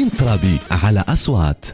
زين ترابي على أصوات.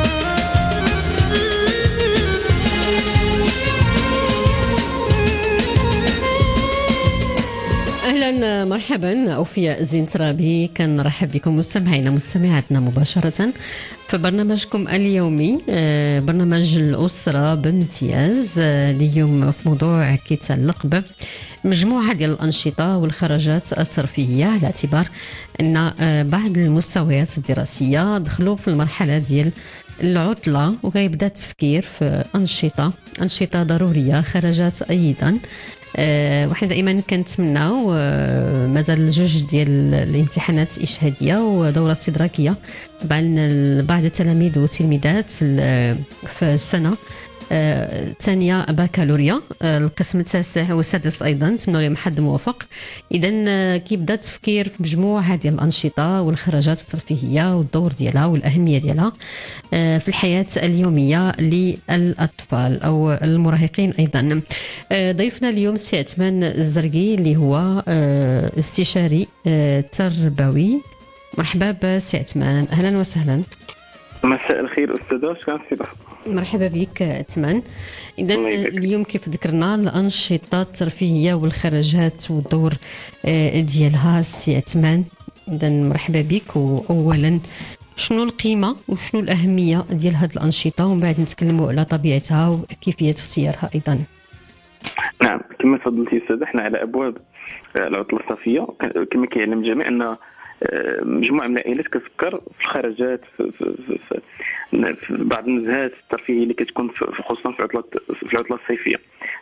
أهلا مرحبا، أوفياء زين ترابي، كنرحب بكم مستمعينا مستمعاتنا مباشرة في برنامجكم اليومي، برنامج الأسرة بامتياز. اليوم في موضوع كيتعلق بمجموعة ديال الأنشطة والخرجات الترفيهية، على اعتبار أن بعض المستويات الدراسية دخلوا في المرحلة ديال العطلة وغيبدا التفكير في أنشطة ضرورية، خرجات أيضا. وحنا دائما كنتمناو مازال جوج ديال الامتحانات إشهادية ودورات استدراكية طبعا بعض التلاميذ والتلميذات في السنة الثانية بكالوريا، القسم التاسع والسادس أيضا، نتمنى لهم حد موفق. إذن كيبدا التفكير في مجموعة ديال الأنشطة والخرجات الترفيهية والدور ديالها والأهمية ديالها في الحياة اليومية للأطفال أو المراهقين أيضا. ضيفنا اليوم سي عثمان الزرقي اللي هو استشاري تربوي. مرحبا بسي عثمان، أهلا وسهلا. مساء الخير أستاذة، شكرا. مرحبا بك عثمان. إذا اليوم كيف ذكرنا الأنشطة الترفيهية والخرجات والدور ديالها سي عثمان، إذا مرحبا بك. وأولا شنو القيمة وشنو الأهمية ديال هذه الأنشطة، ومن بعد نتكلموا على طبيعتها وكيفية اختيارها أيضا. نعم، كما تفضلتي أستاذة، احنا على أبواب العطلة الصيفية. كما كيعلم الجميع أن مجموعة من العائلات كتفكر في الخرجات في بعض النزهات الترفيهية اللي كتكون خصوصا في العطلة الصيفية.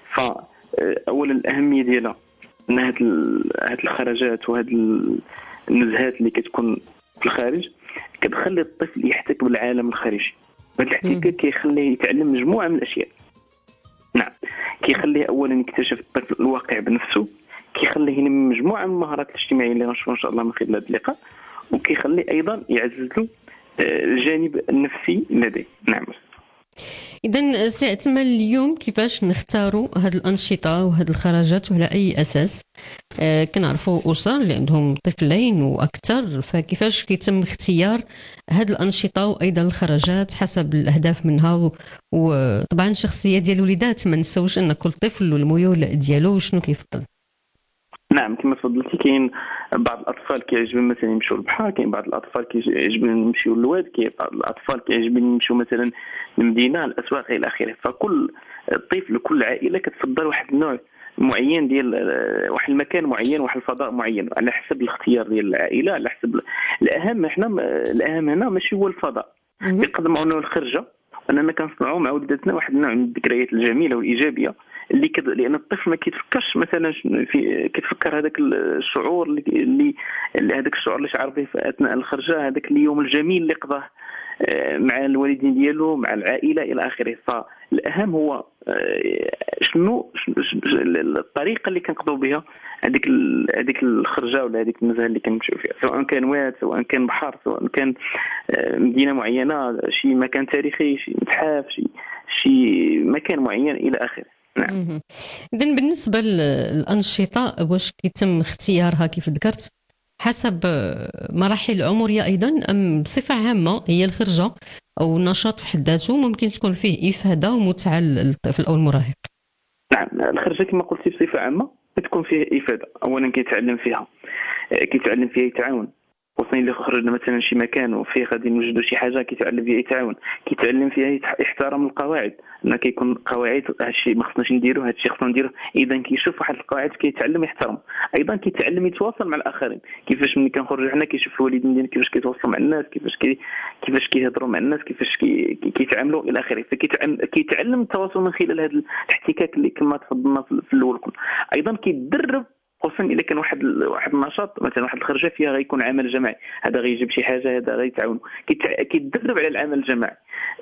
فأولا الأهمية ديالها أن هاد الخرجات وهاد النزهات اللي كتكون في الخارج كتخلي الطفل يحتك بالعالم الخارجي. هذا الاحتكاك كيخليه يتعلم مجموعة من الأشياء. نعم، كيخليه أولا يكتشف الطفل الواقع بنفسه، كيخليه ينمي مجموعة من المهارات الاجتماعية اللي غنشوفها إن شاء الله من خلال هذا اللقاء، وكيخليه أيضا يعزز له الجانب النفسي لديه. نعم. إذن سي عثمان، اليوم كيفاش نختاروا هذه الأنشطة وهذه الخرجات وعلى أي أساس؟ كنعرفوا أسر اللي عندهم طفلين وأكثر، فكيفاش كيتم اختيار هذه الأنشطة وأيضا الخرجات حسب الأهداف منها، وطبعا الشخصية ديال الوليدات ما نسوش أن كل طفل والميول ديالو وشنو كيفضل. نعم، كما تفضلتي، كاين بعض الاطفال كيعجبهم مثلا يمشيو للبحر، كاين بعض الاطفال كيعجبهم يمشيو للواد، كاين بعض الاطفال كيعجبهم يمشيو مثلا للمدينه، الاسواق الى اخره. فكل طفل كل عائله كتفضل واحد النوع معين ديال واحد المكان معين، واحد الفضاء معين، على حسب الاختيار ديال العائله، على حسب الاهم هنا ماشي هو الفضاء، يقدموا لنا الخرجه اننا كنصنعوا مع ولداتنا واحد النوع من الذكريات الجميله والايجابيه لان الطفل ما كيتفكرش مثلا كيتفكر هذاك الشعور اللي هذاك الشعور اللي شعر به اثناء الخرجه، هذاك اليوم الجميل اللي قضاه مع الوالدين ديالو مع العائله الى اخره. فالاهم هو شنو الطريقه اللي كنقضوا بها هذيك الخرجه ولا هذيك النزهه اللي كنمشيو فيها، سواء كان واد، سواء كان بحر، سواء كان مدينه معينه، شي مكان تاريخي، شي متحف، شي مكان معين الى اخره. نعم. إذن بالنسبة للأنشطة واش كيتم اختيارها كيف ذكرت حسب مراحل العمرية أيضا، أم بصفة عامة هي الخرجة أو النشاط في حد ذاته ممكن تكون فيه إفادة ومتعة للطفل أو المراهق؟ نعم، الخرجة كما قلتي بصفة عامة تكون فيها إفادة. أولا كيتعلم فيها يتعاون، خصوصا اللي خرجنا مثلا شي مكان وفيه غادي نوجدوا شي حاجه كيتعلم فيها يتعاون، كيتعلم فيها يحترم القواعد، ان كيكون قواعد هادشي ما خصناش نديرو، هادشي خصنا نديرو. اذا كيشوف واحد القواعد كيتعلم يحترم. ايضا كيتعلم يتواصل مع الاخرين، كيفاش ملي كنخرجوا حنا كيشوف الوالدين ديالنا كيفاش كيتواصلوا مع الناس، كيفاش كيهضروا مع الناس، كيفاش كيتعاملوا الى اخره. فكيتعلم التواصل من خلال هذا الاحتكاك اللي كما تفضلنا في الاول. ايضا كيتدرب، خصوصا الا كان واحد النشاط مثلا واحد الخرجه فيها غيكون عمل جماعي، هذا غيجيب شي حاجه، هذا غيتعاون، كيتدرب على العمل الجماعي.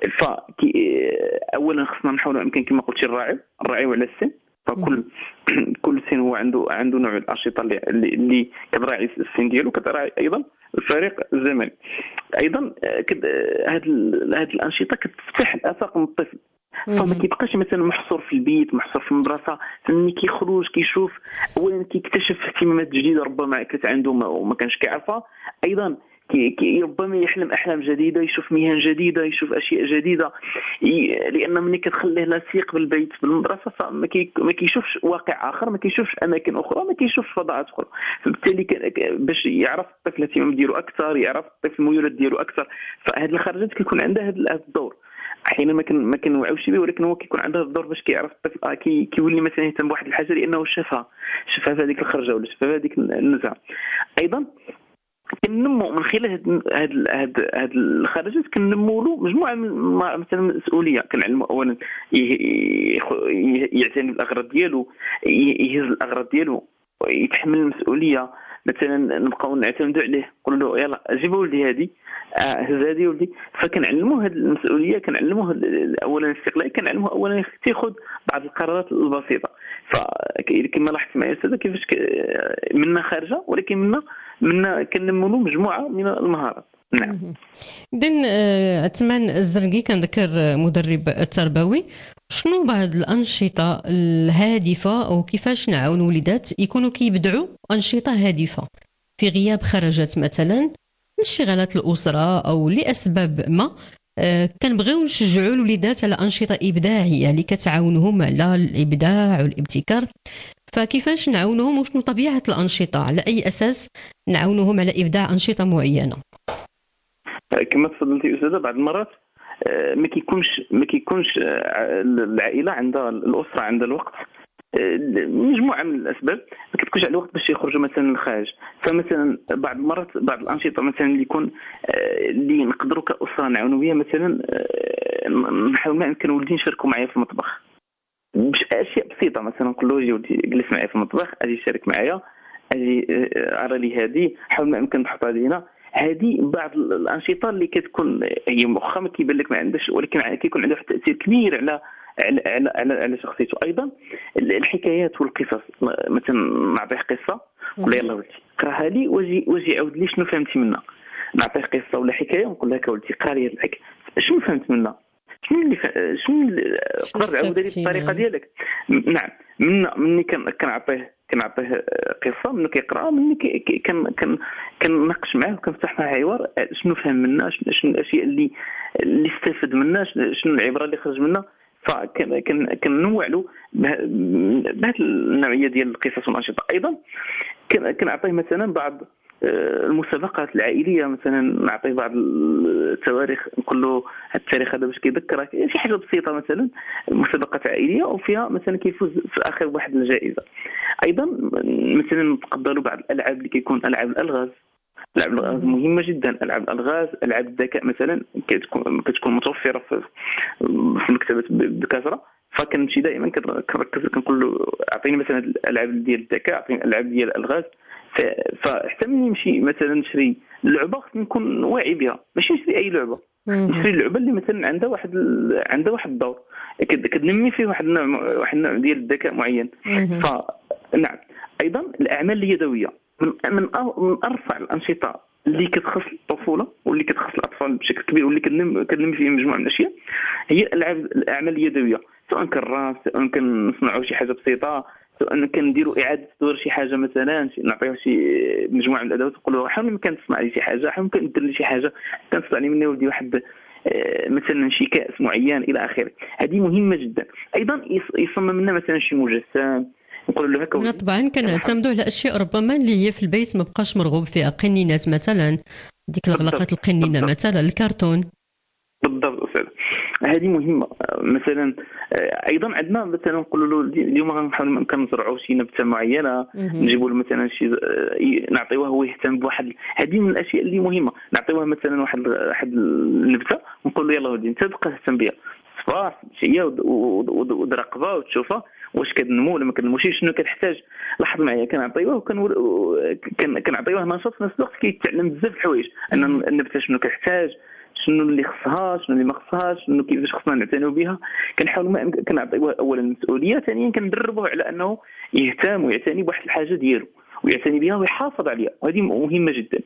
اولا خصنا نحاولوا يمكن كما قلتي الراعي على السن. فكل سن هو عنده نوع الانشطه اللي كتراعي السن ديالو، كتراعي ايضا الفريق الزمني. ايضا هذه الانشطه كتفتح الافاق من الطفل، فما كيبقاش مثلا محصور في البيت، محصور في المدرسه. ملي كيخرج كيشوف، اولا كيكتشف اهتمامات جديده ربما كانت عنده وما كانش كيعرفها. ايضا ربما يحلم احلام جديده، يشوف مهن جديده، يشوف اشياء جديده، لان ملي كتخليه لاصق بالبيت بالمدرسه فما كيشوفش واقع اخر، ما كيشوفش اماكن اخرى، ما كيشوفش فضاءات اخرى. فبالتالي باش يعرف الطفل الاهتمام ديالو اكثر، يعرف الطفل الميولات ديالو اكثر، فهاد الخرجات كيكون عندها هذا الدور. احيانا ما كنوعوش به، ولكن هو كيكون عنده الدور باش كيعرف الطفل كيولي مثلا يهتم بواحد الحاجه لانه شافها في هذيك الخرجه ولا شافها في هذيك النزعه. ايضا كنمو من خلال هاد الخرجات كنمو له مجموعه مثلا مسؤوليه. كنعلمو اولا يعتني بالاغراض ديالو، يهز الاغراض ديالو، يتحمل المسؤوليه. مثلا نبقاو نعتمدوا عليه، نقول له يلا جيب ولدي هذه، هز هذه ولدي. فكنعلموه هذه المسؤوليه، كنعلموه اولا الاستقلال، كنعلموه اولا ياخذ بعض القرارات البسيطه. فكما لاحظت معايا استاذه كيفاش منا خارجه، ولكن منا كنمو له مجموعه من المهارات. نعم. إذن عثمان الزرقي كنذكر مدرب تربوي، شنو بعض الأنشطة الهادفة أو كيفاش نعاون وليدات يكونوا كيبدعوا أنشطة هادفة في غياب خرجات مثلا انشغالات الأسرة أو لأسباب ما؟ كنبغيو نشجعوا الوليدات على أنشطة إبداعية اللي كتعاونهم على الإبداع والابتكار. فكيفاش نعاونهم وشنو طبيعة الأنشطة؟ على أي أساس نعاونهم على إبداع أنشطة معينة؟ كما تفضلتي أستاذة، بعض المرات ما كيكونش العائلة عندها، الأسرة عندها الوقت، مجموعة من الأسباب ما كتكونش على الوقت باش يخرجوا مثلا للخارج. فمثلا بعض المرات بعض الأنشطة مثلا اللي يكون اللي نقدروا كأسرة نعاونوا بها، مثلا نحاول ما يمكن ولدي نشاركوا معايا في المطبخ باشياء بسيطه. مثلا نقول له ولدي جلس معايا في المطبخ، اجي شارك معايا، اجي ارى لي هذه، حاول ما يمكن تحطها لينا. هذه بعض الانشطه اللي كتكون هي واخا ما كيبان لك ما عندهاش، ولكن كيكون عندها تاثير كبير على شخصيته. ايضا الحكايات والقصص، مثلا نعطيه قصه نقول له يلا ولدي قراها لي واجي عاود لي شنو فهمتي منها. نعطيه قصه ولا حكايه ونقول لك ولدي قرا لي الحكايه شنو فهمت منها، شنو اللي تقدر تعاود لي الطريقه ديالك. نعم. مني كنعطيه قصه، منو كيقرا، مني كنناقش معاه وكنفتح معاه حوار شنو فهم منها، شنو الاشياء اللي استفاد منها، شنو العبره اللي خرج منها. فكننوع له بهذه النوعيه ديال القصص والانشطه. ايضا كنعطيه مثلا بعض المسابقات العائليه، مثلا نعطيه بعض التواريخ، نقول له هذا التاريخ هذا باش كيذكرك شي حاجه بسيطه، مثلا مسابقات عائليه وفيها مثلا كيفوز في الاخر بواحد الجائزه. ايضا مثلا نتقبلوا بعض الالعاب اللي كيكون العاب الالغاز. العاب الالغاز مهمه جدا. العاب الالغاز، العاب الذكاء مثلا كتكون متوفره في المكتبات بكثره. فكنمشي دائما كنركز كنقول له اعطيني مثلا الالعاب ديال الذكاء، اعطيني الالعاب ديال الالغاز. فحتى ملي نمشي مثلا نشري لعبه خصني نكون واعي بها، ماشي نشري اي لعبه، نشري اللعبه اللي مثلا عندها واحد الدور كتنمي فيه واحد النوع ديال الذكاء معين. فنعم. ايضا الاعمال اليدويه من ارفع الانشطه اللي كتخص الطفوله واللي كتخص الاطفال بشكل كبير، واللي كنلم فيه مجموعه من الاشياء، هي الاعمال اليدويه، سواء كان الراس، سواء كنصنعوا شي حاجه بسيطه، سواء كنديروا اعاده تدوير شي حاجه، مثلا نعطيوه شي مجموعه من الادوات نقولوا حاول يمكن تصنع لي شي حاجه، حاول يمكن دير لي شي حاجه كنصنع لي مني ولدي واحد مثلا شي كاس معين الى اخره. هذه مهمه جدا. ايضا يصمم لنا مثلا شي مجسم، نقول له هكا. طبعا كنعتمدوا على اشياء ربما اللي هي في البيت ما بقاش مرغوب فيها، قنينات مثلا، ديك الغلقات القنينه مثلا، الكرتون. بالضبط أستاذ، هذه مهمة. مثلا أيضا عندنا مثلا نقول له اليوم غنحاول ممكن نزرعوا شي نبتة معينة، نجيبوا له مثلا شي نعطيوه هو يهتم بواحد. هذه من الأشياء اللي مهمة. نعطيوه مثلا واحد النبتة ونقول له يلا ودي أنت تبقى تهتم بها صباح شيء وتراقبها وتشوفها واش كتنمو ولا ما كتنموش، شنو كتحتاج. لاحظ معايا كنعطيوه كنعطيوه نشاط في نفس الوقت كيتعلم بزاف الحوايج، ان النبتة شنو كتحتاج، شنو اللي خصها، شنو اللي ما خصهاش، شنو كيفاش خصنا نعتنيو بها. كنحاولوا كنعطيوه اولا المسؤوليه، ثانيا كندربوه على انه يهتم ويعتني بواحد الحاجه ديالو ويعتني بها ويحافظ عليها، وهذه مهمه جدا.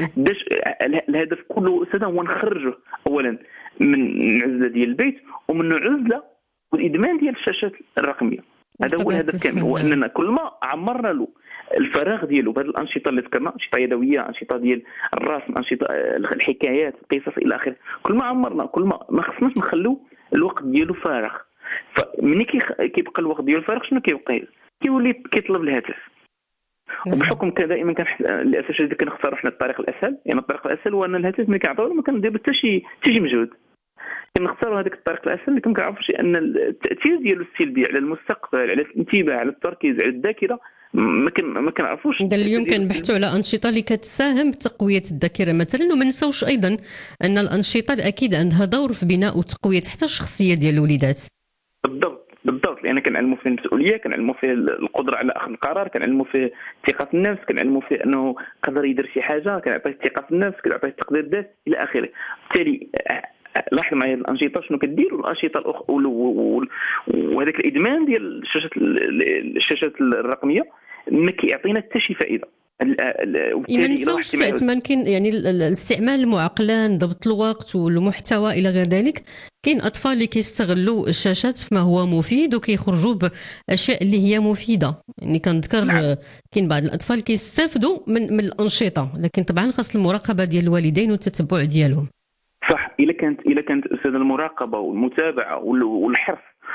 الهدف كله استاذ هو نخرجه اولا من عزله ديال البيت ومن عزله والادمان ديال الشاشات الرقميه. هذا هو الهدف كامل، هو اننا كل ما عمرنا له الفراغ ديالو بهذه الانشطه اللي ذكرنا، انشطه يدويه، انشطه ديال الرسم، انشطه الحكايات، القصص الى اخره. كل ما عمرنا كل ما خصناش نخلو الوقت ديالو فارغ. فمني كيبقى الوقت ديالو فارغ شنو كيولي كيطلب الهاتف. وبحكم دائما للاسف الشديد كنختاروا حنا الطريق الاسهل، يعني الطريق الاسهل هو ان الهاتف ما كيعطيونا ما كنديروا حتى شي مجهود. كنختاروا هذاك الطريق الاسهل اللي كنعرفوش ان التاثير ديالو السلبي على المستقبل، على الانتباه، على التركيز، على الذاكره ما كنعرفوش. اليوم كنبحثوا على انشطه اللي كتساهم بتقويه الذاكره مثلا، وما نساوش ايضا ان الانشطه اكيد عندها دور في بناء وتقويه حتى الشخصيه ديال الوليدات. بالضبط، لان كنعلموا فيه المسؤوليه، كنعلموا فيه القدره على اخذ القرار، كنعلموا فيه ثقه في النفس، كنعلموا فيه انه قدر يدير شي حاجه، كنعطيه الثقه في النفس، كنعطيه التقدير الذات الى اخره. بالتالي لاحظ معايا الانشطه شنو كدير، والانشطه وهذاك الادمان ديال الشاشات الرقميه ما كيعطينا حتى شي فائده. ما نساوش كاين يعني الاستعمال المعقلان، ضبط الوقت والمحتوى الى غير ذلك. كاين اطفال اللي كيستغلوا الشاشات فيما هو مفيد وكيخرجوا باشياء اللي هي مفيده. يعني كنذكر كاين بعض الاطفال كيستافدوا من الانشطه، لكن طبعا خاص المراقبه ديال الوالدين والتتبع ديالهم. صح. الا كانت استاذ المراقبه والمتابعه والحرص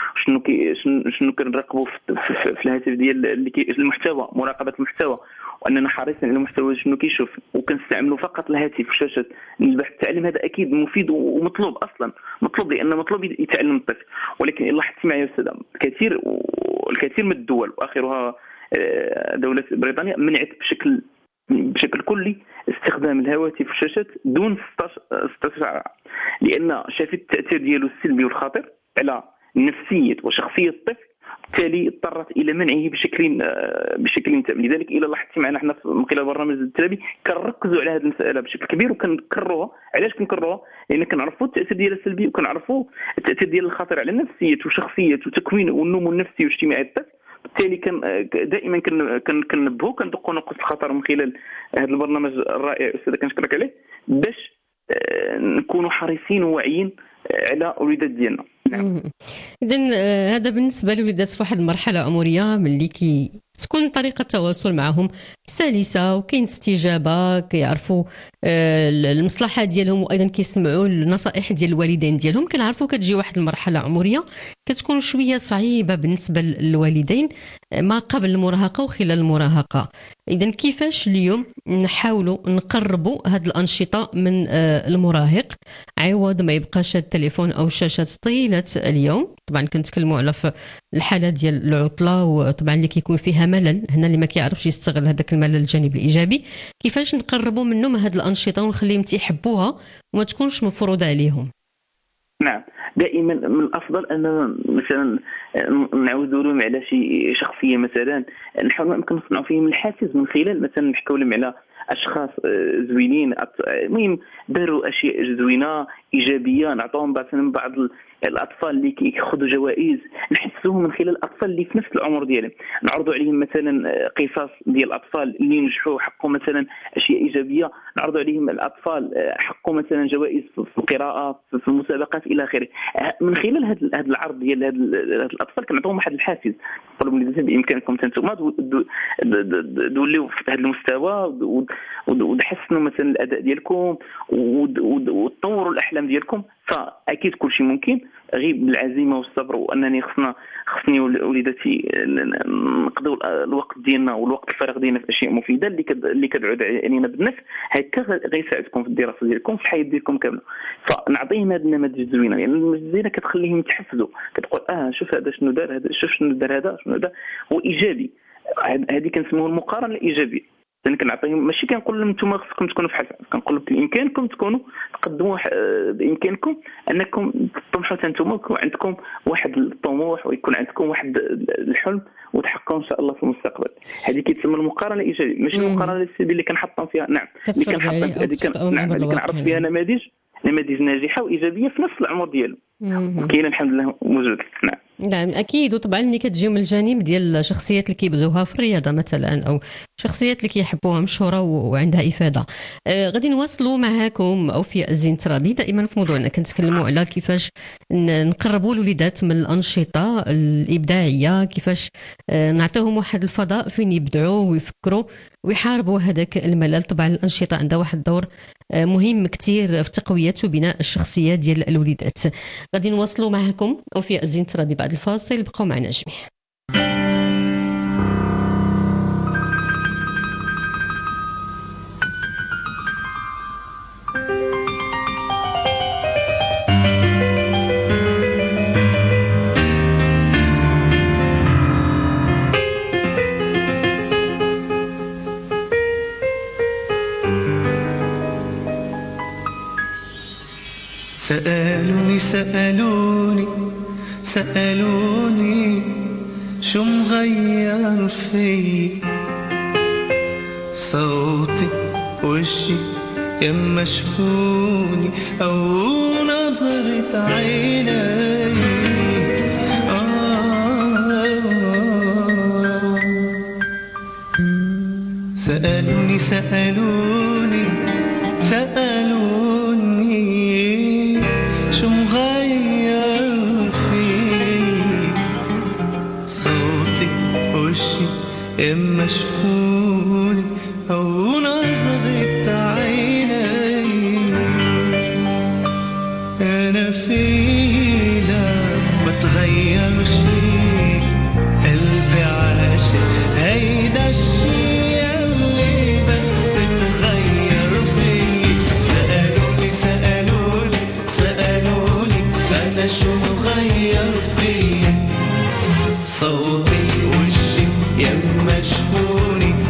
شنو كنراقبوا في الهاتف ديال المحتوى، مراقبه المحتوى، واننا حريصين على المحتوى شنو كيشوف، وكنستعملوا فقط الهاتف والشاشات للبحث التعليم. هذا اكيد مفيد ومطلوب، اصلا مطلوب، لان مطلوب يتعلم الطفل. ولكن إلا لاحظت معايا استاذ، الكثير من الدول واخرها دوله بريطانيا منعت بشكل كلي استخدام الهواتف والشاشات دون 16 لان شافت التاثير ديالو السلبي والخطير على نفسيه وشخصيه الطفل. بالتالي اضطرت الى منعه بشكل تام. لذلك الى لاحظتي معنا حنا من خلال برنامج التربوي كنركزوا على هذه المساله بشكل كبير وكنكرروها. علاش كنكرروها؟ لان كنعرفوا التاثير ديالها السلبي، وكنعرفوا التاثير ديال الخطير على نفسيه وشخصيه وتكوين والنمو النفسي والاجتماعي الطفل. بالتالي دائما كننبهوا، كندقوا نقص الخطر من خلال هذا البرنامج الرائع استاذ كنشكرك عليه، باش نكونوا حريصين وواعيين على الوليدات ديالنا. نعم. إذن هذا بالنسبة للوليدات في واحد المرحلة عمرية ملي تكون طريقة التواصل معهم سلسة وكاين استجابة، كيعرفوا المصلحة ديالهم، وأيضا كيسمعوا النصائح ديال الوالدين ديالهم. كنعرفوا كتجي واحد المرحلة عمرية كتكون شوية صعيبة بالنسبة للوالدين ما قبل المراهقة وخلال المراهقة. إذن كيفاش اليوم نحاولوا نقربوا هاد الأنشطة من المراهق عوض ما يبقاش التليفون أو الشاشات طيلة اليوم؟ طبعا كنتكلموا على الحالة ديال العطلة، وطبعا اللي كيكون فيها ملل هنا، اللي ما كيعرفش يستغل هذاك الملل الجانب الإيجابي. كيفاش نقربوا منهم هاد الأنشطة ونخليهم تيحبوها وما تكونش مفروضة عليهم؟ نعم، دائما من الافضل ان مثلا نعودوا لهم على شي شخصيه، مثلا نحاول ما يمكن نصنعوا فيهم الحافز من خلال مثلا نحكوا لهم على اشخاص زوينين، المهم داروا اشياء زوينه ايجابيه، نعطوهم مثلا بعض الاطفال اللي كياخذوا جوائز، نحسوهم من خلال الاطفال اللي في نفس العمر ديالهم، نعرضوا عليهم مثلا قصص ديال الاطفال اللي نجحوا حققوا مثلا اشياء ايجابيه، نعرضوا عليهم الاطفال حققوا مثلا جوائز في القراءه، في المسابقات الى اخره. من خلال هذا العرض ديال هاد الاطفال كنعطيهم واحد الحافز، نقولوا لهم بامكانكم انتم توليو في هذا المستوى وتحسنوا مثلا الاداء ديالكم وتطوروا الاحلام ديالكم. فاكيد كل شيء ممكن غير بالعزيمه والصبر، وانني خصني وليداتي نقضوا الوقت ديالنا والوقت الفراغ ديالنا في اشياء مفيده اللي كتعود علينا بالنفع. هكا غيساعدكم في الدراسه ديالكم، في الحياه ديالكم كامله. فنعطيهم هذه النماذج الزوينه، يعني النماذج الزوينه كتخليهم يتحفزوا، كتقول شوف هذا شنو دار، هذا شوف شنو دار، هذا شنو دار، هو ايجابي. هذه كنسموها المقارنه الايجابيه. يعني كنعطيهم، ماشي كنقول لهم انتم خصكم تكونوا في حسن، كنقول لهم بامكانكم تكونوا تقدموا، بامكانكم انكم تطمحوا انتم، ويكون عندكم واحد الطموح ويكون عندكم واحد الحلم وتحققوا ان شاء الله في المستقبل. هذه كيتسمى المقارنه الايجابيه، ماشي المقارنه اللي كنحطم فيها. نعم، اللي كنعرف فيها نماذج ناجحه وايجابيه في نفس العمر ديالو. وكاين الحمد لله موجود. نعم. نعم اكيد. وطبعا ملي كتجيو من الجانب ديال الشخصيات اللي كيبغيوها في الرياضه مثلا، او شخصيات اللي كيحبوها مشهوره وعندها افاده. غادي نواصلوا معاكم اوفياء الزينترابي دائما في موضوعنا كنتكلموا على كيفاش نقربوا الوليدات من الانشطه الابداعيه، كيفاش نعطيهم واحد الفضاء فين يبدعوا ويفكروا ويحاربوا هذاك الملل. طبعا الانشطه عندها واحد الدور مهم كتير في تقويه وبناء الشخصيه ديال الوليدات. غادي نواصلوا معكم اوفياء الزينترابي بعد الفاصل، بقوا معنا جميع. سألوني شو مغير في صوتي وشي يما شفوني أو نظرة عيني. سألوني شو مغير فيك صوتي وشي إما شفوني أو نظرة عيني. أنا فينا بتغير شي قلبي عاشق هيدا الشي اللي بس تغير فيه. سألوني أنا شو مغير فيه صوتي وشي يما شفوني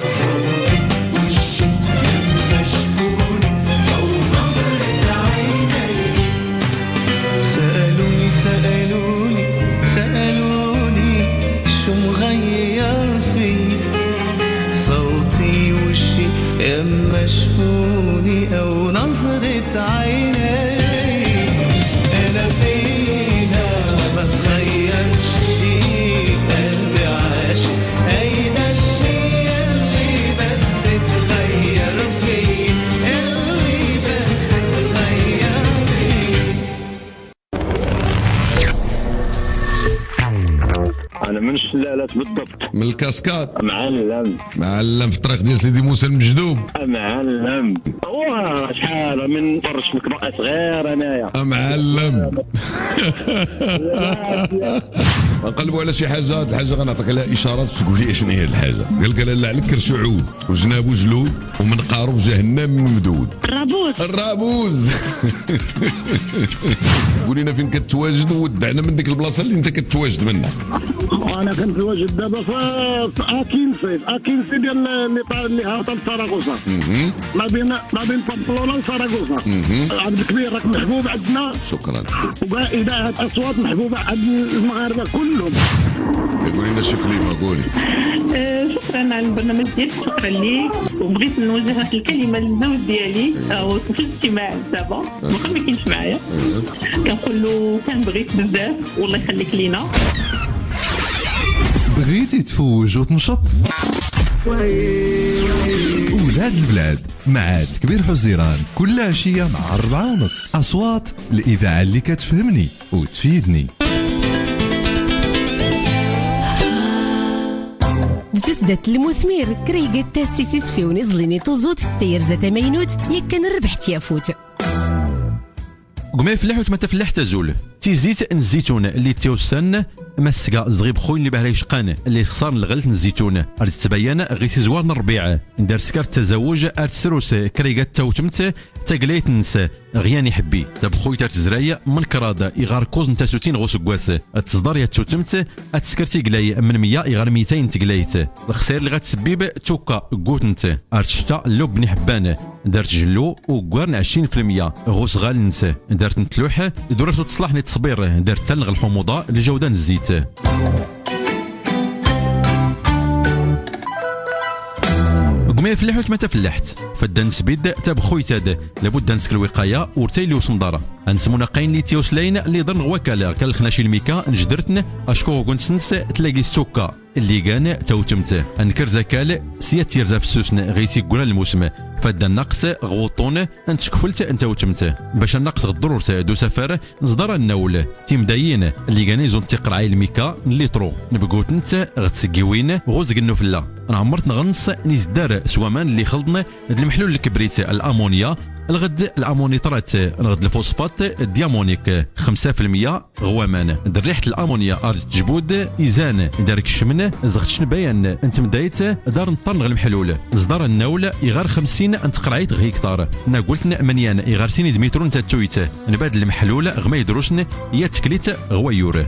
صوتي وشي لما شافوني أو نظرة عيني. سألوني سألوني سألوني شو مغير فيي، صوتي وشي لما شافوني أو نظرة عيني. أنا فينا ما تغيرش، قلبي عاشق هيدا الشي اللي بس تغير فيه، اللي بس تغير فيه. أنا من الشلالات بالضبط. من الكاسكاد. معلم في الطريق ديال سيدي موسى المجدوب. معلم شحال من فرش مكبقة صغير انايا. معلم نقلبوا على شي حاجه. هاد الحاجه غنعطيك عليها اشارات وتقول لي شنو هي الحاجه. قال لك لا على كرشو عود وجنابو جلود ومنقارو جهنم ممدود. الرابوز قول لنا فين كتواجد ودعنا من ديك البلاصه اللي انت كتواجد منها. انا كنتواجد دابا في اكينسي ديال اللي هابطه لساراغوسا، ما بين بامبلونا وساراغوسا. عبد الكبير راك محبوب عندنا. شكرا. وإذاعة أصوات محبوبة عند المغاربة كلهم. قولي لنا شو كلمة قولي. شكرا على البرنامج ديالك، شكرا ليك. وبغيت نوجه هذه الكلمة للزوج ديالي في الاجتماع دابا واخا ما كاينش معايا، كنقول له كنبغيك بزاف والله يخليك لينا. بغيتي تفوج وتنشط؟ ولاد البلاد مع كبير حزيران كل عشية مع 4:30. أصوات الإذاعة اللي كتفهمني وتفيدني. تسدت المثمير كريقة تاسيسيس في ونزليني توزوت تير زات مينوت يكن ربحت يافوت. قما يفلح وتما تفلح تزول تيزيت الزيتون اللي تيوسن مسكا زغيب خوين اللي بها يشقان اللي صار الغلت الزيتون غادي تبين غيسي زوار الربيع دار سكر التزوج ارتسروس كريغات توتمت تقليت نسى غياني حبي تبخوي تزرايا من كراده يغار كوز نتا سوتين غوس كواس تصدر يا توتمت اتسكرتي قلاي من 100 يغار 200 تقلايت الخسير اللي غتسبب توكا قوتنت ارتشتا لو بني حبان دارت جلو وكوارن 20% غوس غال نسى دارت نتلوح دورت تصلح تصبير دارت تلغ الحموضه لجودان الزيت. قمي يفلح ما تفلحت فدان سبيد تابخوي تاد لابد نسك الوقايه ورتيلي وسمداره انسمونا قاين لي تيوسلاين اللي ضرن وكاله كالخناشي الميكا نجدرتن اشكو كونسنس تلاقي السوكا اللي كان توتمت انكر زكال سيات تيرزا في السوسن غيسي كولا الموسم فدا النقص غوطون انتشكفلت انت وتمت باش النقص غضرور دو سفر نصدر النول تيمدايين اللي كان يزون تقرعي الميكا ليترو نبقوت انت غتسقيوين غوزق النفله انا عمرت نغنص نيزدار سوامان اللي خلطنا المحلول الكبريت الامونيا الغد الامونيترات الغد الفوسفات الديامونيك 5% غوامان ريحه الامونيا ارد تجبود ايزان دارك الشمن زغتش بيان انت مدايت دار نطرنغ المحلول صدر النول يغار 50 انت قرعيت غيكتار انا قلت منيان يغار سيني دميترون انت تويت نباد المحلول غما يدروسن يا تكليت غويور.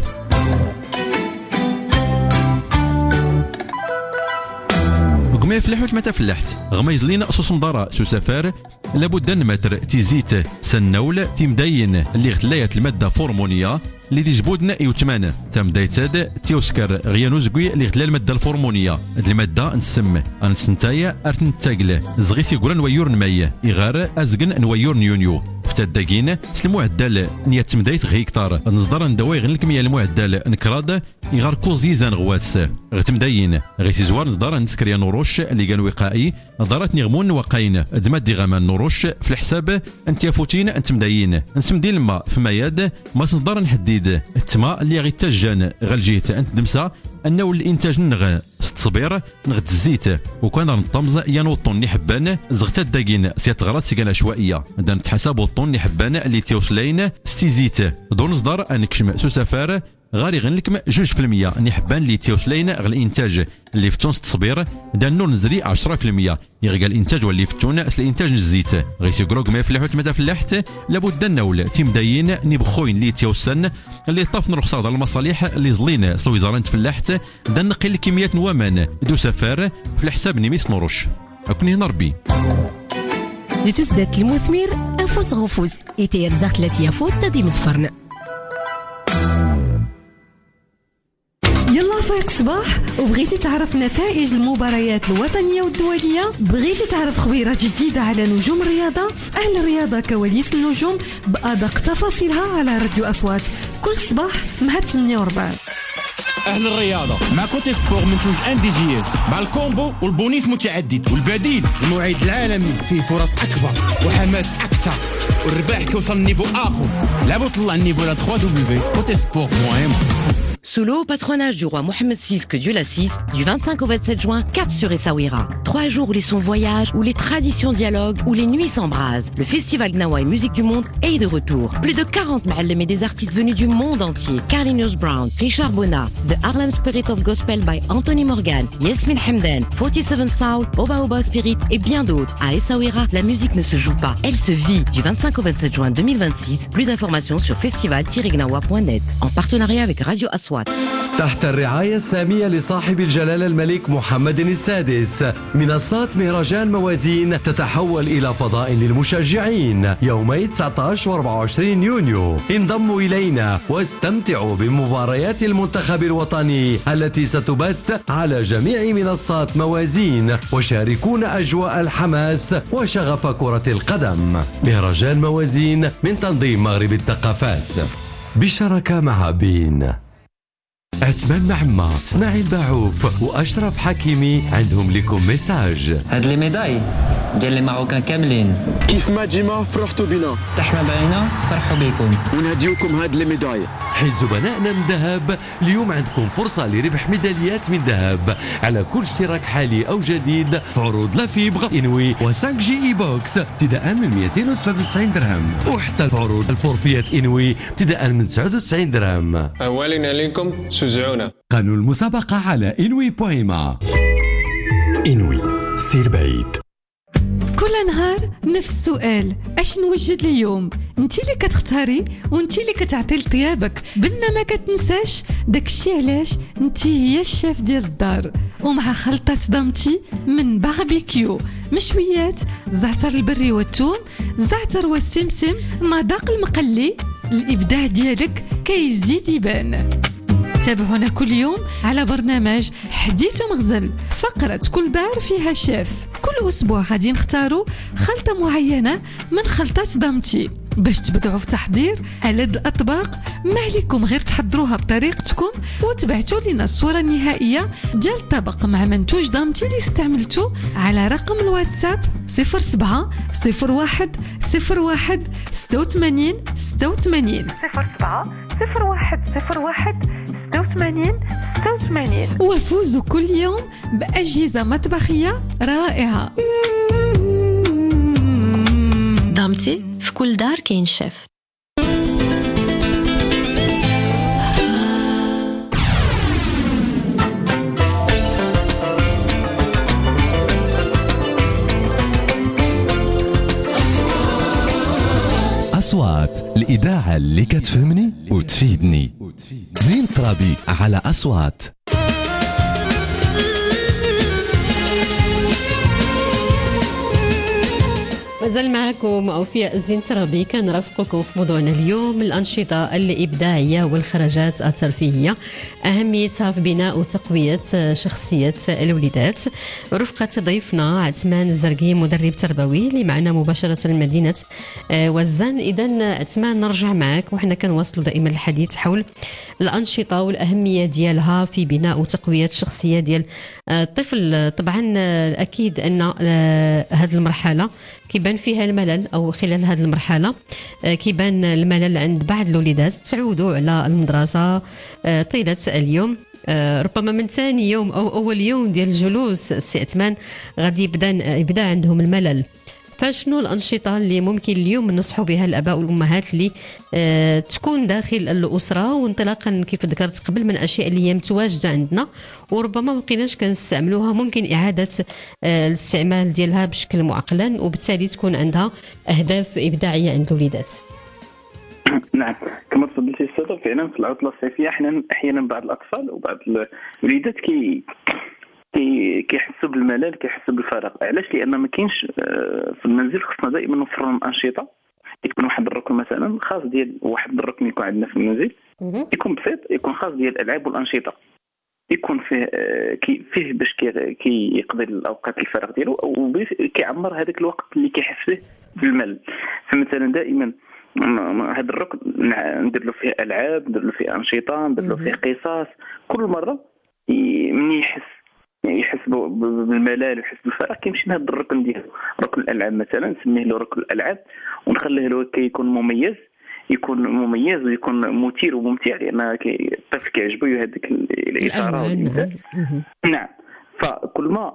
ما يفلحوش ما تفلحت غما يزلين صوص مضارة سو سفار لابد نمتر تيزيت سنول تيمداين اللي غتلايات المادة فورمونية اللي دي جبودنا يوتمان تم دايتاد تيوسكر غيانو زكوي اللي غتلا المادة الفورمونية هاد المادة نسمى انسنتايا ارتنتاقل زغيسي قران ويور نماي يغار ازقن نويور نيونيو فتاداكين المعدل نيات تمدايت غيكتار نصدر ندواي غير الكميه المعدل نكراد يغار كوزيزان غواس غتمداين غيسي زوار نصدر نسكريا نوروش اللي كان وقائي نظرات نغمون وقاين دمادي غامان نوروش في الحساب انت فوتين انت مداين نسمدي الماء في مياد ما صدر نحديد التما اللي غيتجان غالجيت انت دمسا انه الانتاج نغ ستصبير نغد الزيت وكان نطمز ينوطون حبان زغتا داكين سيات غراس كان عشوائيه دا نتحسب وطون حبان اللي تيوسلاين ستي زيت دون صدر انكشم سو سفار غاري غنلكم 2% نحبان اللي تيوسلين غير الانتاج اللي فتون التصبير دانو نزري 10% يغقى الانتاج واللي فتون الانتاج الزيت غيسيقروك ما يفلحوا متى فلاحت لابد النول تيمداين نبخوين اللي تيوسن اللي طافن رخصه ديال المصالح اللي زلين سلو وزاره فلاحت دان نقل كميات نوامان دو سفار في الحساب نيميس نورش اكوني هنا ربي دي تسدات المثمر انفوس غفوس يتير زاخ 3 يافوت تدي متفرن. يلا فايق صباح وبغيتي تعرف نتائج المباريات الوطنية والدولية، بغيتي تعرف خبيرات جديدة على نجوم الرياضة، في أهل الرياضة كواليس النجوم بأدق تفاصيلها على راديو أصوات كل صباح مع 48. أهل الرياضة مع كوتي سبور منتوج ان دي جي اس مع الكومبو والبونيس متعدد والبديل الموعد العالمي فيه فرص أكبر وحماس أكثر والرباح كيوصل النيفو آخر. لابد تطلع النيفو لا 3w.cottesport.m. Sous le haut patronage du roi Mohammed VI, que Dieu l'assiste, du 25 au 27 juin, cap sur Essaouira. 3 jours où les sons voyagent, où les traditions dialoguent, où les nuits s'embrasent. Le festival Gnawa et Musique du Monde est de retour. Plus de 40 ma'allem et des artistes venus du monde entier. Carlinhos Brown, Richard Bona, The Harlem Spirit of Gospel by Anthony Morgan, Yasmine Hamdan, 47 Soul, Oba Oba Spirit et bien d'autres. À Essaouira, la musique ne se joue pas, elle se vit. Du 25 au 27 juin 2026, plus d'informations sur festival-gnawa.net. En partenariat avec Radio Aswat. تحت الرعاية السامية لصاحب الجلالة الملك محمد السادس، منصات مهرجان موازين تتحول إلى فضاء للمشجعين يومي 19 و 24 يونيو. انضموا إلينا واستمتعوا بمباريات المنتخب الوطني التي ستبث على جميع منصات موازين، وشاركونا أجواء الحماس وشغف كرة القدم. مهرجان موازين من تنظيم مغرب الثقافات بالشراكة مع بين. عثمان معمة، اسماعيل باعوف واشرف حكيمي عندهم لكم ميساج. هاد لي ميداي ديال لي ماروكان كاملين كيف ما ديما فرحتوا بنا، تحنا بعينا فرحوا بكم ونهديوكم هاد لي ميداي. حيت زبنائنا من ذهب اليوم عندكم فرصة لربح ميداليات من ذهب على كل اشتراك حالي أو جديد في عروض لافيبغ إنوي و5 جي إي بوكس ابتداء من 299 درهم، وحتى في عروض الفورفيات إنوي ابتداء من 99 درهم. أولنا لكم شجعونا. قانون المسابقة على إنوي بويما. إنوي سير بعيد. كل نهار نفس السؤال، اش نوجد اليوم؟ انتي اللي كتختاري وانتي اللي كتعطي لطيابك، بنا ما كتنساش داكشي علاش انتي هي الشاف ديال الدار. ومع خلطة ضمتي من باربيكيو، مشويات، زعتر البري والثوم، زعتر والسمسم، مذاق المقلي، الابداع ديالك كيزيد يبان. تابعونا كل يوم على برنامج حديث ومغزل، فقرة كل دار فيها شيف. كل أسبوع غادي نختاروا خلطة معينة من خلطات ضمتي باش تبدعوا في تحضير على هاد الأطباق. ما عليكم غير تحضروها بطريقتكم وتبعتوا لنا الصورة النهائية ديال الطبق مع منتوج ضمتي اللي استعملتوا على رقم الواتساب 07 01 01 86 86 07 01 01 86 86. وفوزوا كل يوم بأجهزة مطبخية رائعة. ضمتي في كل دار كاين شيف. أصوات الإذاعة اللي كتفهمني وتفيدني. زين ترابي على أصوات. مازال معكم أوفياء الزنترابي، كنرافقكم في موضوعنا اليوم، الأنشطة الإبداعية والخرجات الترفيهية، أهميتها في بناء وتقوية شخصية الوليدات. رفقة ضيفنا عثمان الزرقي مدرب تربوي اللي معنا مباشرة من مدينة وزان. إذن عثمان نرجع معك وحنا كنواصلوا دائما الحديث حول الأنشطة والأهمية ديالها في بناء وتقوية الشخصية ديال الطفل. طبعا أكيد أن هذه المرحلة كيبان فيها الملل، أو خلال هذه المرحلة كيبان الملل عند بعض الوليدات، تعودوا على المدرسة طيلة اليوم، ربما من ثاني يوم أو أول يوم ديال الجلوس سي عثمان غادي يبدا عندهم الملل. فشنو الأنشطة اللي ممكن اليوم ننصحوا بها الآباء والأمهات اللي تكون داخل الأسرة، وانطلاقا كيف ذكرت قبل من أشياء اللي هي متواجدة عندنا وربما ما بقيناش كنستعملوها، ممكن إعادة الاستعمال ديالها بشكل معقلا وبالتالي تكون عندها أهداف إبداعية عند الوليدات. نعم كما تفضلتي السادة، فعلا في العطلة الصيفية أحيانا بعض الأطفال وبعض الوليدات كيحسوا بالملل، كيحسوا بالفراغ. علاش؟ لأن ما كاينش في المنزل. خصنا دائما نوفروا الأنشطة. يكون واحد الركن مثلا خاص ديال واحد الركن يكون عندنا في المنزل، يكون بسيط، يكون خاص ديال الألعاب والأنشطة، يكون فيه باش كيقضي الأوقات الفراغ ديالو أو كيعمر هذاك الوقت اللي كيحس فيه بالملل. فمثلا دائما هذا الركن ندير له فيه ألعاب، ندير له فيه أنشطة، ندير له فيه قصص. كل مرة من يحس بالملل ويحس بالفراغ كيمشي لهذا الركن ديالو. ركن الألعاب مثلا نسميه له ركن الألعاب ونخليه له كيكون مميز، يكون مميز ويكون مثير وممتع، لأن الطفل كيعجبو هذيك الإثارة. نعم. فكل ما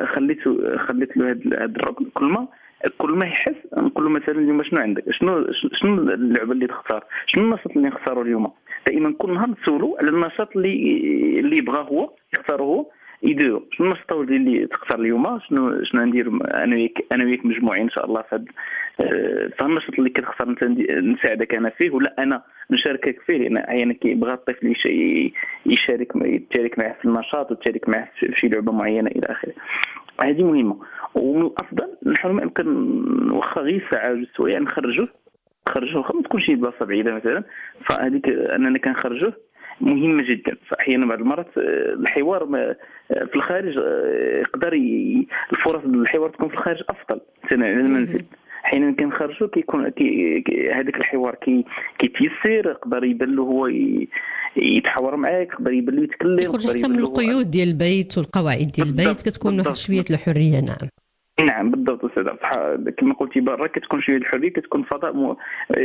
خليت له هذا الركن، كل ما يحس نقول له مثلا اليوم شنو عندك، شنو اللعبه اللي تختار، شنو النشاط اللي نختاروا اليوم. دائما كل نهار نسولو على النشاط اللي يبغى هو يختار، هو يديرو. شنو النشاط اللي تختار اليوم، شنو ندير انا وياك مجموعين ان شاء الله في النشاط اللي كتختار انت، نساعدك انا فيه ولا انا نشاركك فيه. لان احيانا كيبغى الطفل يشارك معه في النشاط وتشارك معه في شي لعبه معينه الى اخره. هذه مهمه. ومن الافضل نحاول ما يمكن واخا غير ساعه جوج سوايع نخرجوه ما تكونش بلاصه بعيده مثلا، فهذيك اننا كنخرجوه مهمه جدا. فاحيانا بعض المرات الحوار في الخارج يقدر الفرص الحوار تكون في الخارج افضل مثلا على المنزل. احيانا كنخرجوا كيكون هذاك الحوار كيتيسر، يقدر يبان له هو يتحاور معاك، يقدر يبان له يتكلم، يخرج حتى من القيود ديال البيت والقواعد ديال البيت، كتكون واحد شويه الحريه. نعم بالضبط استاذ. كما قلتي برا كتكون شويه الحريه، كتكون فضاء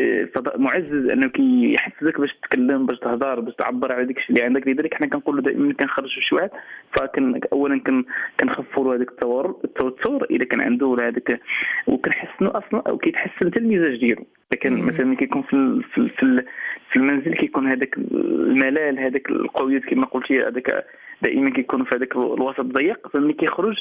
معزز انه كيحفزك باش تتكلم، باش تهضر، باش تعبر على داكشي اللي عندك. لذلك حنا كنقولوا دائما كنخرجوا شي واحد، اولا كنخفوا له هذاك التوتر اذا كان عنده ولا هذاك، وكنحسنوا اصلا او كيتحسن حتى المزاج ديالو. لكن مثلا كيكون في المنزل كيكون هذاك الملل، هذاك القيود كما قلتي، هذاك دائما كيكون في هذاك الوسط ضيق. فملي كيخرج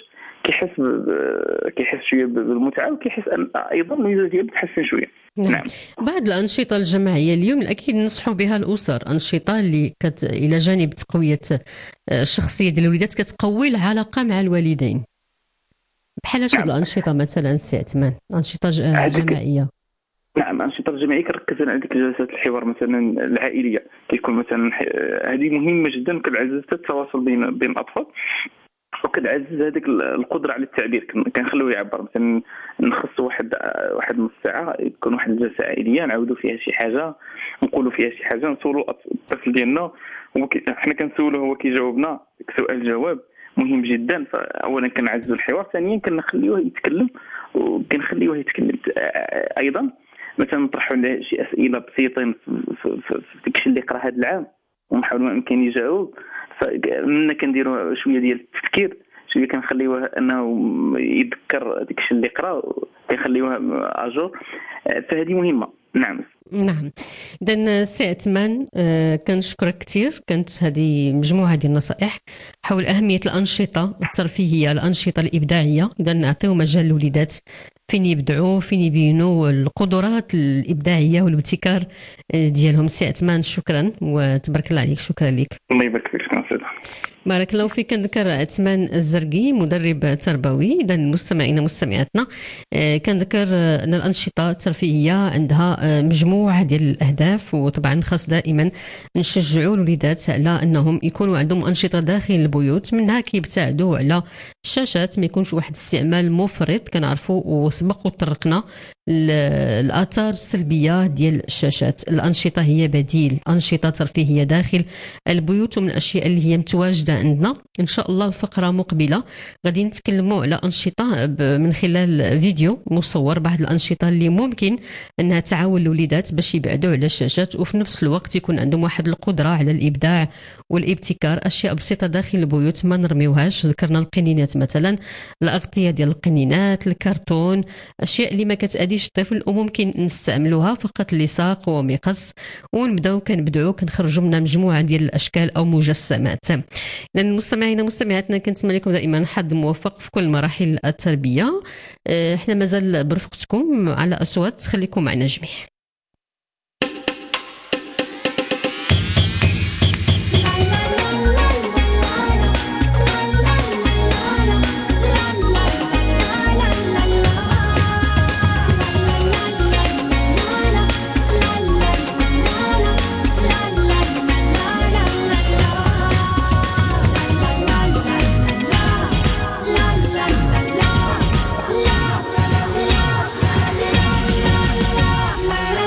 كيحس شويه بالمتعه، وكيحس ايضا الميزه ديالو تحسن شويه. نعم. بعض الانشطه الجماعيه اليوم الاكيد ننصحوا بها الاسر، انشطه اللي الى جانب تقويه الشخصيه ديال الوليدات كتقوي العلاقه مع الوالدين، بحال هاد الانشطه مثلا سي عثمان، انشطه جماعيه. نعم الانشطه الجماعيه كنركز على ديك جلسات الحوار مثلا العائليه، كيكون مثلا هذه مهمه جدا، كتعزز التواصل بين الاطفال، وكتعزز هذيك القدره على التعبير. كنخلوه يعبر، مثلا نخص واحد نص ساعه تكون واحد الجلسه عائليه نعاودوا فيها شي حاجه، نقولوا فيها شي حاجه، نسولوا الطفل ديالنا، حنا كنسولوه هو كيجاوبنا سؤال جواب مهم جدا. فاولا كنعززوا الحوار، ثانيا كنخليوه يتكلم، ايضا مثلا نطرحوا عليه شي اسئله بسيطين في داكشي اللي قرا هذا العام، ونحاولوا ما يمكن يجاوب. فمنا كنديروا شويه ديال التفكير، شويه كنخليوه انه يذكر داكشي اللي قرا، كنخليوه اجور. فهذه مهمه. نعم. اذا سي عثمان كنشكرك كثير. كانت هذه مجموعه ديال النصائح حول اهميه الانشطه الترفيهيه، الانشطه الابداعيه. اذا نعطيو مجال للوليدات فين يبدعوا، فين يبينوا القدرات الابداعيه والابتكار ديالهم. سي عثمان شكرا وتبارك الله عليك. شكرا لك. الله يبارك فيك. بارك الله فيك. كنذكر عثمان الزرقي مدرب تربوي. اذا المستمعين مستمعاتنا كنذكر ان الانشطه الترفيهيه عندها مجموعه ديال الاهداف، وطبعا خاص دائما نشجعوا الوليدات على انهم يكونوا عندهم انشطه داخل البيوت، منها كيبتعدوا على الشاشات، ما يكونش واحد الاستعمال مفرط. كنعرفوا وسبق وطرقنا الآثار السلبية ديال الشاشات. الأنشطة هي بديل، أنشطة ترفيهية داخل البيوت، ومن الأشياء اللي هي متواجدة عندنا. إن شاء الله فقرة مقبلة غادي نتكلموا على أنشطة من خلال فيديو مصور، بعض الأنشطة اللي ممكن أنها تعاون الوليدات باش يبعدوا على الشاشات، وفي نفس الوقت يكون عندهم واحد القدرة على الإبداع والابتكار. أشياء بسيطة داخل البيوت ما نرميوهاش. ذكرنا القنينات مثلا، الأغطية ديال القنينات، الكرتون، أشياء اللي ما كتأذيش الطفل وممكن نستعملوها فقط لساق ومقص، ونبداو كنخرجوا منها مجموعة ديال الأشكال أو مجسمات. لأن مستمعينا مستمعاتنا كنتمنى لكم دائما حظ موفق في كل مراحل التربية. احنا مازال برفقتكم على أصوات، خليكم معنا جميع. La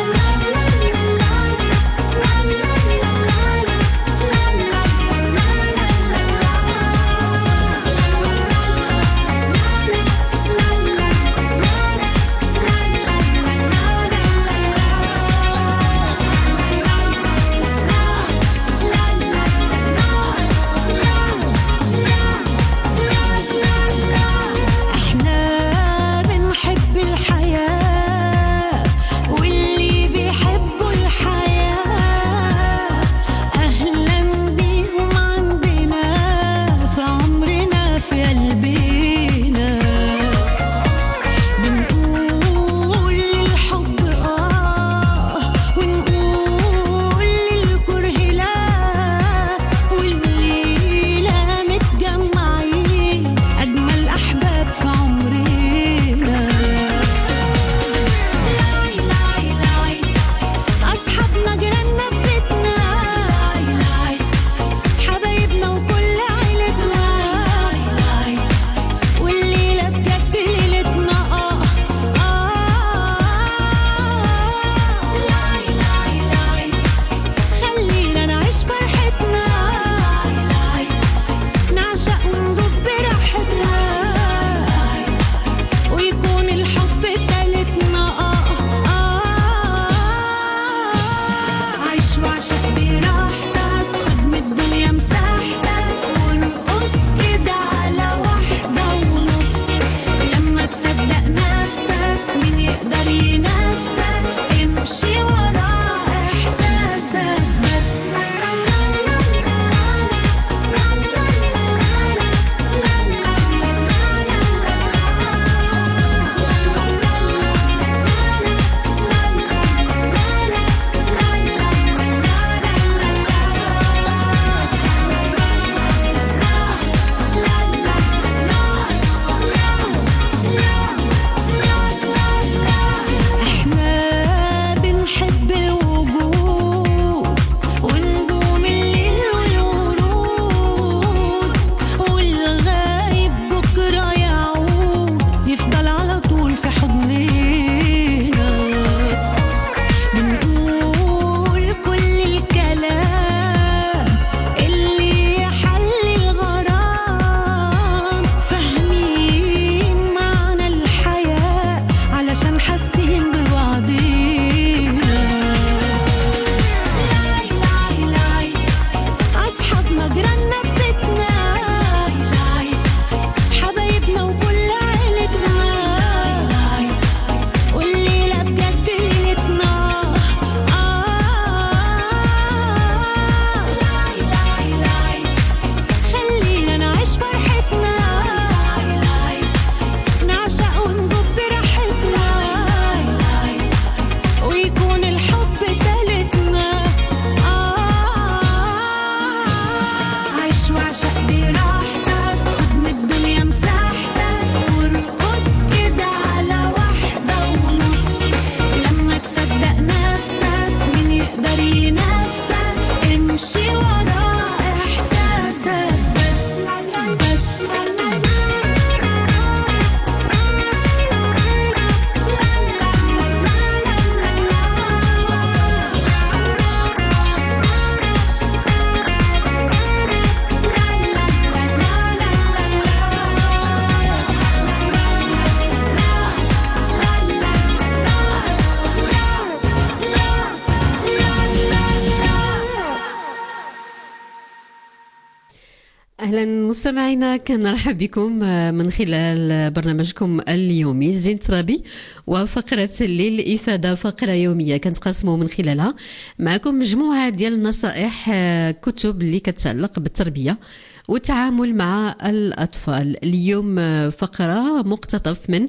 أهلا مستمعينا، كنرحب بكم من خلال برنامجكم اليومي زين ترابي وفقرة الليل إفادة، فقرة يومية كنتقاسموا من خلالها معكم مجموعة ديال النصائح، كتب اللي كتعلق بالتربية والتعامل مع الأطفال. اليوم فقرة مقتطف من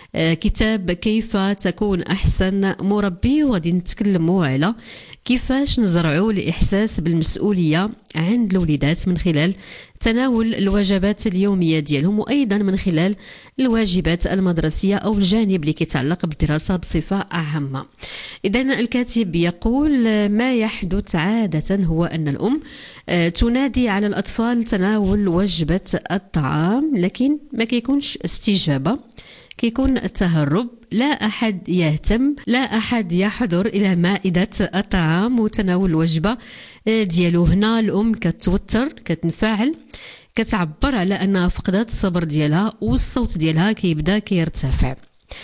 كتاب كيف تكون أحسن مربي، وغادي نتكلموا على كيفاش نزرعوا الإحساس بالمسؤولية عند الوليدات من خلال تناول الوجبات اليومية ديالهم، وأيضا من خلال الواجبات المدرسية أو الجانب اللي كيتعلق بالدراسة بصفة عامة. إذن الكاتب يقول: ما يحدث عادة هو أن الأم تنادي على الأطفال تناول وجبة الطعام، لكن ما كيكونش استجابة، كيكون التهرب، لا أحد يهتم، لا أحد يحضر إلى مائدة الطعام وتناول الوجبة ديالو. هنا الأم كتوتر، كتنفعل، كتعبر على أنها فقدت الصبر ديالها والصوت ديالها كيبدا كيرتفع.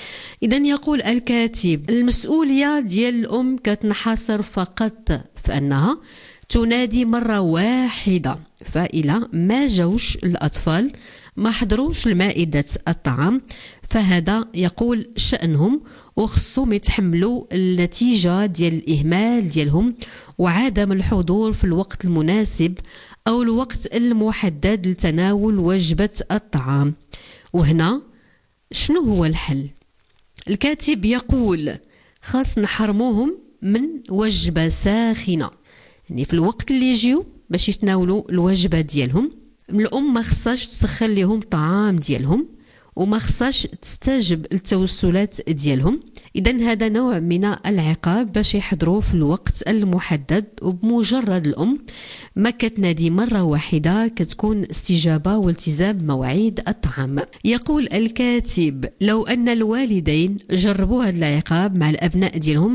إذن يقول الكاتب: المسؤولية ديال الأم كتنحصر فقط في أنها تنادي مرة واحدة، فإلى ما جاوش الأطفال ما حضروش لمائدة الطعام فهذا يقول شأنهم، وخصهم يتحملوا النتيجة ديال الإهمال ديالهم وعدم الحضور في الوقت المناسب أو الوقت المحدد لتناول وجبة الطعام. وهنا شنو هو الحل؟ الكاتب يقول: خاص نحرموهم من وجبة ساخنة، يعني في الوقت اللي يجيو باش يتناولوا الوجبة ديالهم الأم ما خصهاش تسخن لهم طعام ديالهم وما خصهاش تستجب التوسلات ديالهم. إذن هذا نوع من العقاب باش يحضروا في الوقت المحدد، وبمجرد الأم ما كتنادي مرة واحدة كتكون استجابة والتزام مواعيد الطعام. يقول الكاتب: لو أن الوالدين جربوا هذا العقاب مع الأبناء ديالهم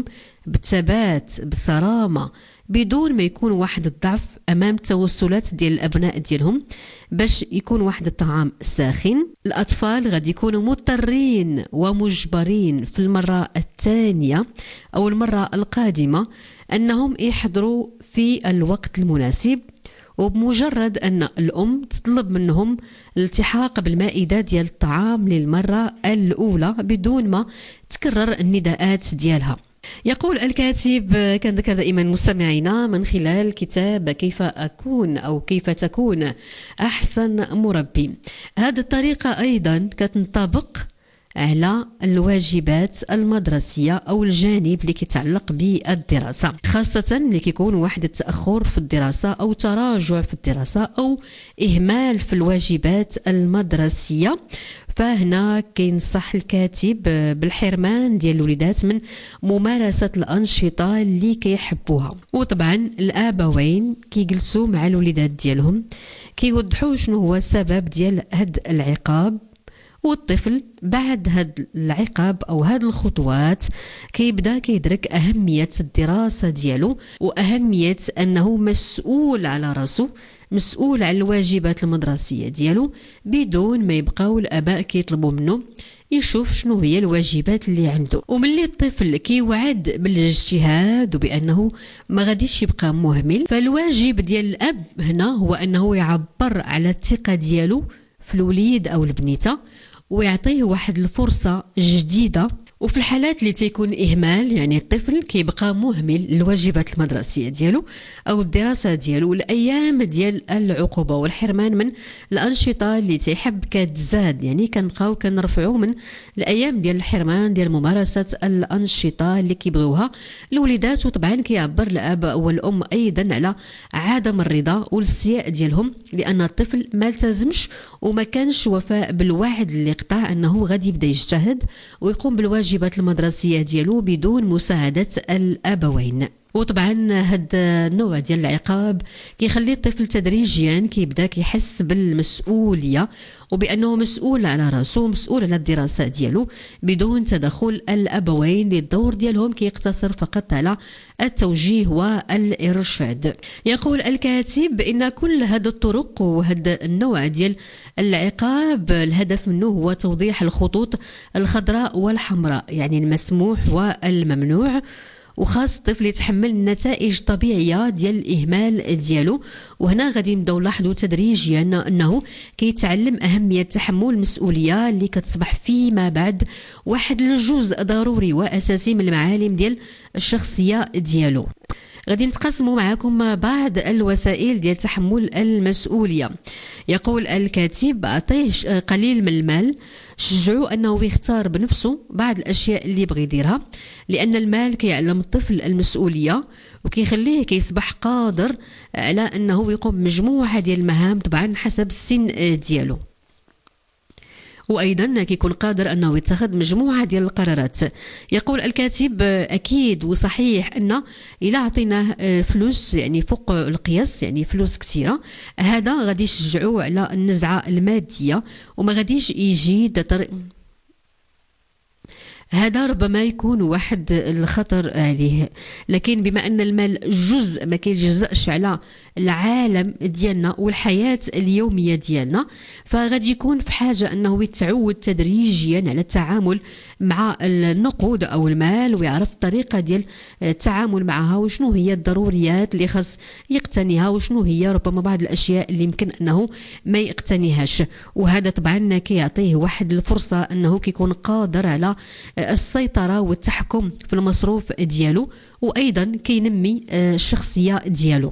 بالثبات بصرامة بدون ما يكون واحد الضعف أمام التوسلات ديال الأبناء ديالهم باش يكون واحد الطعام ساخن، الأطفال غادي يكونوا مضطرين ومجبرين في المرة الثانية أو المرة القادمة أنهم يحضروا في الوقت المناسب، وبمجرد أن الأم تطلب منهم الالتحاق بالمائدة ديال الطعام للمرة الأولى بدون ما تكرر النداءات ديالها. يقول الكاتب، كنذكر دائما مستمعينا من خلال كتاب كيف أكون أو كيف تكون أحسن مربي، هذه الطريقة أيضا كتنطبق على الواجبات المدرسية أو الجانب اللي كيتعلق بالدراسة، خاصة اللي كيكون واحد التأخر في الدراسة أو تراجع في الدراسة أو إهمال في الواجبات المدرسية. فهنا كينصح الكاتب بالحرمان ديال الوليدات من ممارسة الأنشطة اللي كيحبوها. وطبعا الآبوين كيجلسوا مع الوليدات ديالهم كيوضحوا شنو هو السبب ديال هاد العقاب، والطفل بعد هاد العقاب أو هاد الخطوات كيبدا كيدرك أهمية الدراسة ديالو وأهمية أنه مسؤول على راسه، مسؤول على الواجبات المدرسية ديالو، بدون ما يبقاو الآباء كيطلبوا منه يشوف شنو هي الواجبات اللي عنده. وملي الطفل كيوعد بالاجتهاد وبأنه ما غاديش يبقى مهمل، فالواجب ديال الأب هنا هو أنه يعبر على الثقة ديالو في الوليد أو البنيته ويعطيه واحد الفرصة جديدة. وفي الحالات اللي تيكون إهمال، يعني الطفل كيبقى مهمل الواجبات المدرسية ديالو أو الدراسة ديالو، الأيام ديال العقوبة والحرمان من الأنشطة اللي تيحب كتزاد، يعني كنبقاو كنرفعو من الأيام ديال الحرمان ديال ممارسة الأنشطة اللي كيبغيوها الوليدات. وطبعا كيعبر الأب والأم أيضا على عدم الرضا والاستياء ديالهم لأن الطفل ما التزمش وما كانش وفاء بالوعد اللي قطع أنه غادي يبدا يجتهد ويقوم بالواجبات المدرسية ديالو بدون مساعدة الأبوين. وطبعا هاد النوع ديال العقاب كيخلي الطفل تدريجيا كيبدا كيحس بالمسؤولية وبأنه مسؤول على راسه ومسؤول على الدراسة ديالو بدون تدخل الأبوين، للدور ديالهم كيقتصر فقط على التوجيه والإرشاد. يقول الكاتب إن كل هذه الطرق وهذا النوع ديال العقاب الهدف منه هو توضيح الخطوط الخضراء والحمراء، يعني المسموح والممنوع، وخاص الطفل يتحمل النتائج الطبيعيه ديال الاهمال ديالو. وهنا غادي نبداو نلاحظوا تدريجيا انه كيتعلم اهميه تحمل المسؤوليه اللي كتصبح فيما بعد واحد الجزء ضروري واساسي من المعالم ديال الشخصيه ديالو. غادي نتقاسموا معكم بعض الوسائل ديال تحمل المسؤوليه. يقول الكاتب: اعطيه قليل من المال، شجعوا انه يختار بنفسه بعض الاشياء اللي بغي يديرها، لان المال كيعلم الطفل المسؤوليه وكيخليه كيصبح قادر على انه يقوم بمجموعه ديال المهام طبعا حسب السن ديالو، وأيضا كيكون قادر أنه يتخذ مجموعة ديال القرارات. يقول الكاتب: أكيد وصحيح أن إلا عطيناه فلوس يعني فوق القياس، يعني فلوس كثيرة، هذا غادي يشجعوه على النزعة المادية وما غاديش يجي هذا ربما يكون واحد الخطر عليه. لكن بما أن المال جزء ما كيجزأش على العالم ديالنا والحياة اليومية ديالنا، فغادي يكون في حاجة أنه يتعود تدريجيا على التعامل مع النقود أو المال، ويعرف الطريقة ديال التعامل معها، وشنو هي الضروريات اللي خاص يقتنيها، وشنو هي ربما بعض الأشياء اللي يمكن أنه ما يقتنيهاش. وهذا طبعا كيعطيه واحد الفرصة أنه كيكون قادر على السيطرة والتحكم في المصروف ديالو، وأيضا كينمي الشخصية ديالو.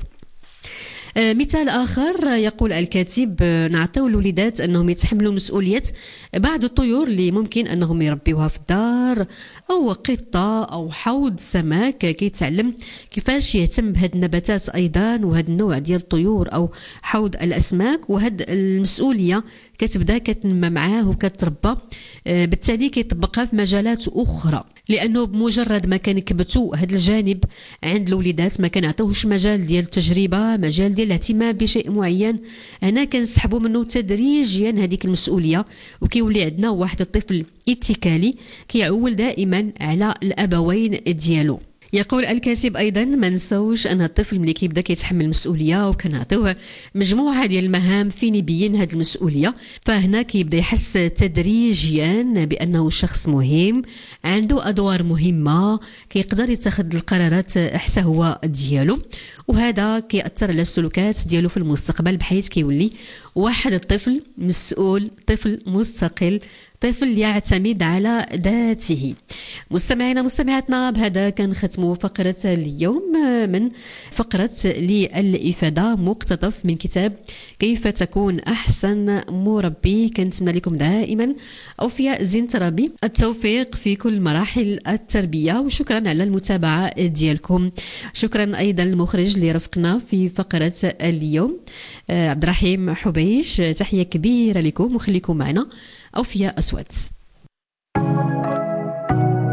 مثال آخر يقول الكاتب: نعطيو الوليدات أنهم يتحملوا مسؤولية بعض الطيور اللي ممكن أنهم يربيوها في الدار، أو قطة أو حوض سمك، كيتعلم كيفاش يهتم بهاد النباتات أيضا وهاد النوع ديال الطيور أو حوض الأسماك. وهاد المسؤولية كتبدا كتنمى معاه وكتربى، بالتالي كيطبقها في مجالات أخرى، لأنه بمجرد ما كنكبتوا هذا الجانب عند الوليدات ما كنعطيوش مجال ديال التجربة، مجال ديال الاهتمام بشيء معين، هنا كنسحبوا منه تدريجيا هذيك المسؤولية، وكيولي عندنا واحد الطفل اتكالي كيعول دائما على الأبوين ديالو. يقول الكاتب أيضا: ما نسوش أن الطفل ملي كيبدا كيتحمل المسؤولية وكنعطيوه مجموعة ديال المهام فين يبين هذه المسؤولية، فهنا كيبدا يحس تدريجيا بأنه شخص مهم، عنده أدوار مهمة، كيقدر يتخذ القرارات حتى هو ديالو، وهذا كيأثر على السلوكات ديالو في المستقبل، بحيث كيولي واحد الطفل مسؤول، طفل مستقل، طفل يعتمد على ذاته. مستمعينا مستمعاتنا، بهذا كنختموا فقرة اليوم من فقرة للإفادة، مقتطف من كتاب كيف تكون أحسن مربي. كنتمنى لكم دائما أوفياء زين تربي، التوفيق في كل مراحل التربية، وشكرا على المتابعة ديالكم. شكرا أيضا للمخرج اللي رافقنا في فقرة اليوم عبد الرحيم حبيش. تحية كبيرة لكم وخليكم معنا. أوفياء أسود.